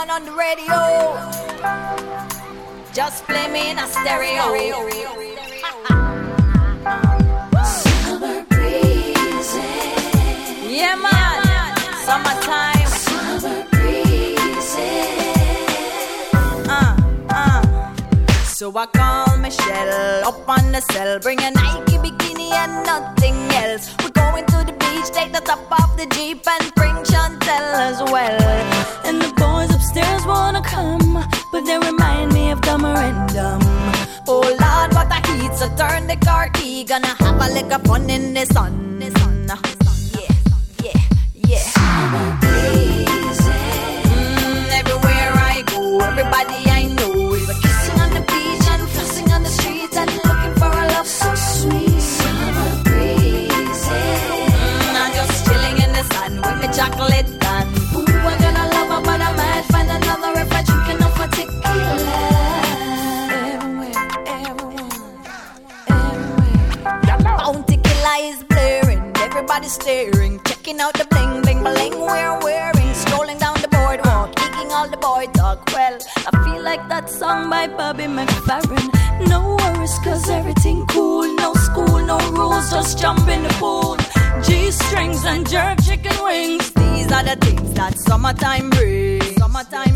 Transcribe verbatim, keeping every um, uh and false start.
on on the radio. Just play me in a stereo. Summer breeze. Yeah, man. Summertime. Summer breeze. Uh, uh. So I call Michelle up on the cell, bring a Nike bikini and nothing else. We're going to the beach, take the top off the Jeep and bring Chantel as well. And the boys upstairs wanna come, but they remind me of Dumber and Dumb. Oh Lord, what a heat, so turn the car key. Gonna have a little fun in the sun. The sun. Yeah, yeah, yeah. Summer breeze. Mm, everywhere I go, everybody I know is kissing on the beach and flossing on the streets and looking for a love so sweet. Summer breeze. Mm, I'm just chilling in the sun with my chocolate gun. Ooh, I'm gonna love her, but I might find another if I drink enough of tequila. Everywhere, everywhere, everywhere. Bounty killer is blaring, everybody's staring, checking out the bling bling bling we're wearing, strolling down the boardwalk, eating all the boy talk. Well, I feel like that song by Bobby McFerrin. No worries, cause everything cool. No school, no rules, just jump in the pool. G-strings and jerk chicken wings. These are the things that summertime brings. Summertime